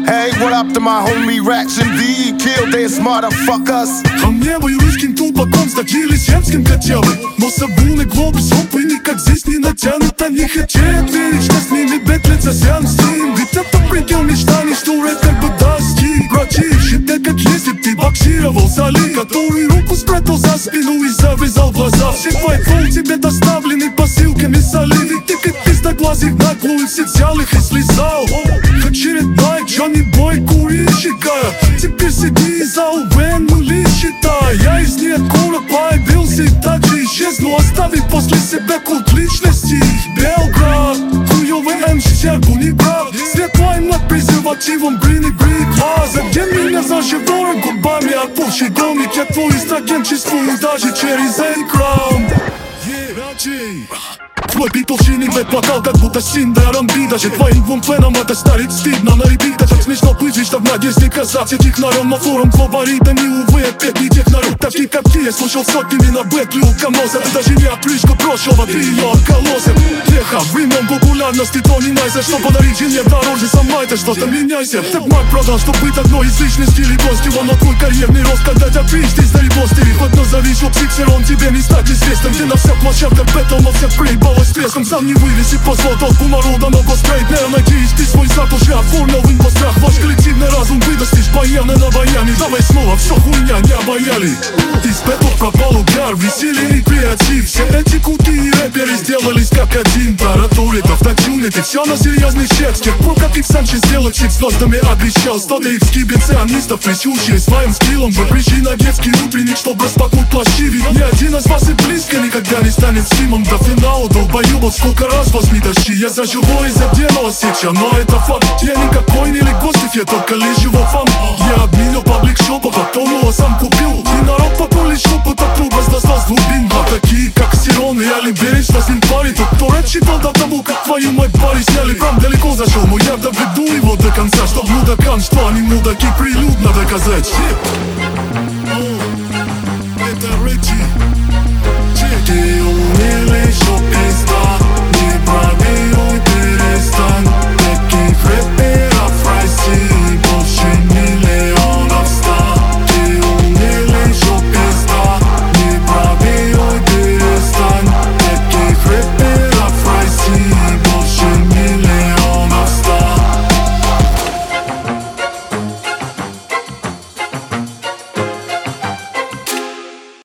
Hey, what up to my homie Reaction V? Killed these motherfuckers. А небо и русским тупаком сдачили земским хотя бы. Но сабуны, глобус, опы никак здесь не натянут. Они хотят верить, что с ними бетлет засян стим. Ведь это предел мечтаний, что рэп как бы достиг. Врачи считай, как если б ты боксировал с Али, который руку спрятал за спину и завязал глаза. Все твои фол тебе доставлены посылками соли. Ведь ты как пиздоглазик наглую всех взял их и слезал. Очередной Джонни Бой курильщика. Теперь сиди и за УБН нули считай. Я из ниоткуда появился и так же исчезну, оставив после себя культ личности. Белград, хуёвый МЧ-серку не брат. Светлайн над презервативом, грин и грин глаза. День меня заживой губами, опухший домик. Я твой эстроген чувствую даже через экран. Твой бит толщины бэт плакал, как будто син R&B. Даже твоим двум фенам это старит стыдно. На репитах так смешно плыть, что в надежде казаться технарем. Но форум фаворитами, увы, опять не технарю. Такие как ты, я слушал сотнями на бэтле у Камоза. Ты даже не отрыжка прошлого, ты ее отколосил. Леха, времен популярности, то не найся. Что подарить жене дороже, сама это что-то меняйся. Так мать продал, чтоб быть одной из личных стилей гостева. Но твой карьерный рост, когда тебя пиздишь, да и постери. Хоть назовись психсер, он тебе не стать известным. Ты на всех площадках бэтл, но всех проебалось треском. Сам не вылез и позвал толпу народа, но гострейт не надеюсь, ты свой зад уже оформил в инфострах. Ваш коллективный разум выдастишь баяны на баяне. Давай снова, все хуйня, не обаяли. Из бэтлов пропал угар, веселье и креатив. Все эти крутые рэперы сделались как один. Таратурит, автотюны, ты все на серьезный щек. С тех пор, как их Санчес сделал чип с звездами обещал. 100 экскибиционистов, присущие своим скиллом. Вы пришли на детский утренник, чтоб распакнуть плащи. Ведь ни один из вас и близко никогда не станет Симом. До финала долбоёбов сколько раз возьми тащи. Я за живой из отдельного сеча, но это факт. Я никакой не Легостев, я только лишь его фан. Я обменил паблик шопа, потом его сам купил. И народ потом лишь шепот от труб раздостал с глубин. А такие как Сирон и Али Берич, что с ним парит. Тот, кто рэп читал до того, как твою мать пари сняли. Там далеко зашел, но я доведу его до конца. Чтоб мудакам, что они мудаки, прилюдно доказать. Это Ричи.